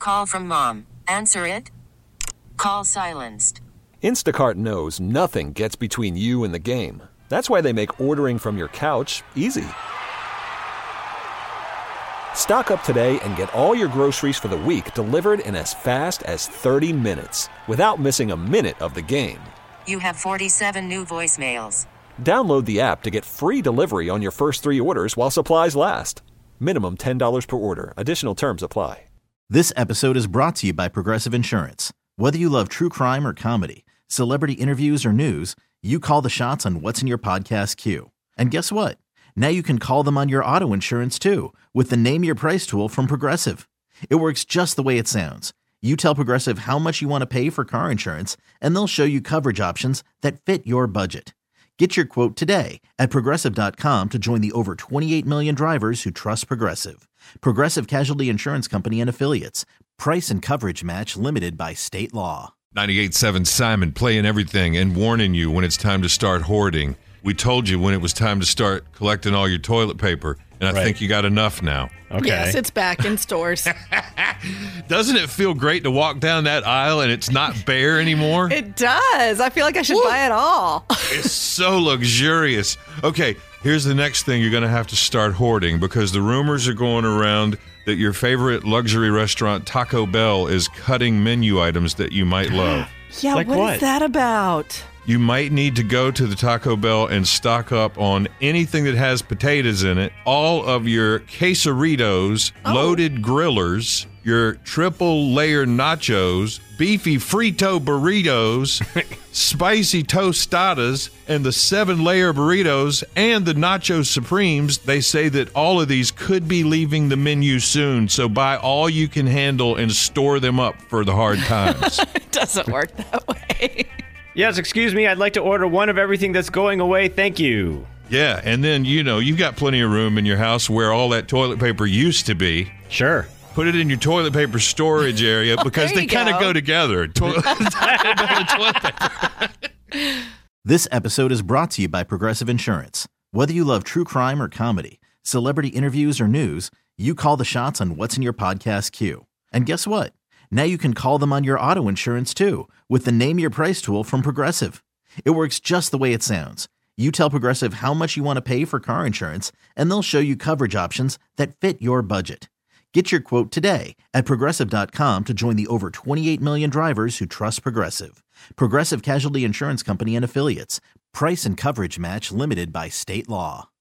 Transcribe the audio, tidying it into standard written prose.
call from mom. Answer it. Call silenced. Instacart knows nothing gets between you and the game. That's why they make ordering from your couch easy. Stock up today and get all your groceries for the week delivered in as fast as 30 minutes without missing a minute of the game. You have 47 new voicemails. Download the app to get free delivery on your first 3 orders while supplies last. Minimum $10 per order. Additional terms apply. This episode is brought to you by Progressive Insurance. Whether you love true crime or comedy, celebrity interviews or news, you call the shots on what's in your podcast queue. And guess what? Now you can call them on your auto insurance too with the Name Your Price tool from Progressive. It works just the way it sounds. You tell Progressive how much you want to pay for car insurance, and they'll show you coverage options that fit your budget. Get your quote today at Progressive.com to join the over 28 million drivers who trust Progressive. Progressive Casualty Insurance Company and Affiliates. Price and coverage match limited by state law. 98.7 Simon playing everything and warning you when it's time to start hoarding. We told you when it was time to start collecting all your toilet paper, and I think you got enough now. Okay. Yes, it's back in stores. Doesn't it feel great to walk down that aisle and it's not bare anymore? It does. I feel like I should buy it all. It's so luxurious. Okay, here's the next thing you're going to have to start hoarding, because the rumors are going around that your favorite luxury restaurant, Taco Bell, is cutting menu items that you might love. Yeah, Like what what? is that about? You might need to go to the Taco Bell and stock up on anything that has potatoes in it, all of your quesaritos, loaded grillers, your triple layer nachos, beefy frito burritos, spicy tostadas, and the 7-layer burritos, and the nacho supremes. They say that all of these could be leaving the menu soon, so buy all you can handle and store them up for the hard times. It doesn't work that way. Yes, excuse me. I'd like to order one of everything that's going away. Thank you. Yeah, and then, you've got plenty of room in your house where all that toilet paper used to be. Sure. Put it in your toilet paper storage area because there they you kind of go. go together. Taco Bell and toilet paper. This episode is brought to you by Progressive Insurance. Whether you love true crime or comedy, celebrity interviews or news, you call the shots on what's in your podcast queue. And guess what? Now you can call them on your auto insurance too with the Name Your Price tool from Progressive. It works just the way it sounds. You tell Progressive how much you want to pay for car insurance, and they'll show you coverage options that fit your budget. Get your quote today at Progressive.com to join the over 28 million drivers who trust Progressive. Progressive Casualty Insurance Company and Affiliates. Price and coverage match limited by state law.